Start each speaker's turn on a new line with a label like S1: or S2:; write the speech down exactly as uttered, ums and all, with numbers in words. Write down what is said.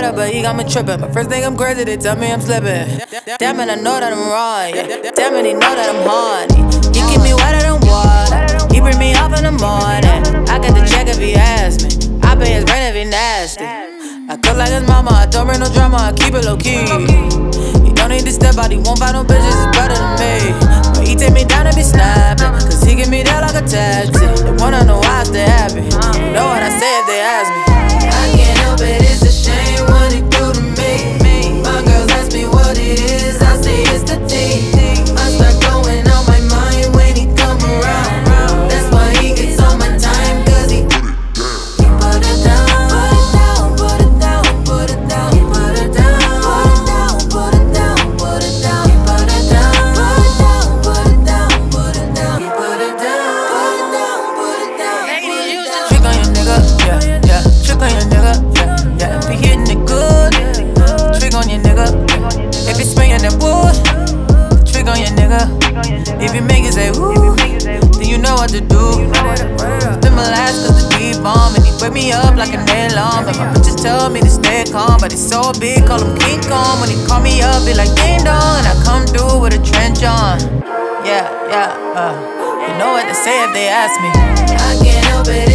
S1: better, but he got me tripping. But first thing I'm crazy, they tell me I'm slipping. Damn it, I know that I'm wrong. Yeah. Damn it, he know that I'm horny. He keep me wetter than water. He bring me up in the morning. I got the check if he asks me. I pay his rent if he nasty. I cook like his mama. I don't bring no drama. I keep it low key. He don't need to step out. He won't find no bitches. It's better than me. But he take me down and be snapping. Cause he give me that like a taxi. They wanna know why I stay happy. You know what I say if they ask me.
S2: I can't help it, it's a shame what he do to me. My girls ask me what it is, I say it's the D. I start going on my mind when he come around. That's why he gets all my time, cause he He put it down, put it down, put it down, put it down, put it down, put it down, put it down, put it down, put it down, put it down, put it down, put it down, put it down.
S1: Trick on your nigga, yeah, yeah. Trick on your nigga, yeah, yeah. If he hitting it good, trick on your nigga. If he swinging that wood, trick on your nigga. If he make it say woo, then you know what to do. Spin my last cause the deep bomb, and he wake me up like an alarm. And my bitches tell me to stay calm, but he's so big, call him King Kong. When he call me up, be like ding dong, and I come through with a trench on. Yeah, yeah, uh, you know what to say if they ask me.
S2: I can't help it.